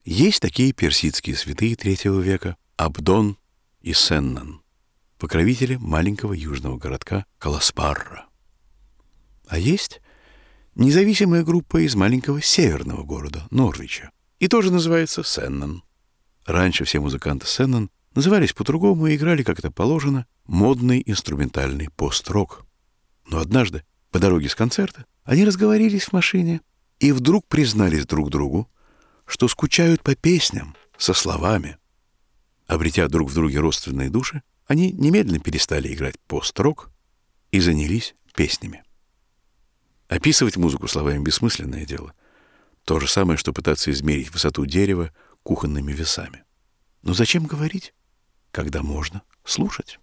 Есть такие персидские святые III века Абдон и Сеннан, покровители маленького южного городка Каласпарра. А есть независимая группа из маленького северного города Норвича, и тоже называется Сеннан. Раньше все музыканты Сеннан назывались по-другому и играли, как это положено, модный инструментальный пост-рок. Но однажды, по дороге с концерта, они разговорились в машине и вдруг признались друг другу, что скучают по песням со словами. Обретя друг в друге родственные души, они немедленно перестали играть пост-рок и занялись песнями. Описывать музыку словами — бессмысленное дело. То же самое, что пытаться измерить высоту дерева кухонными весами. Но зачем говорить, когда можно слушать?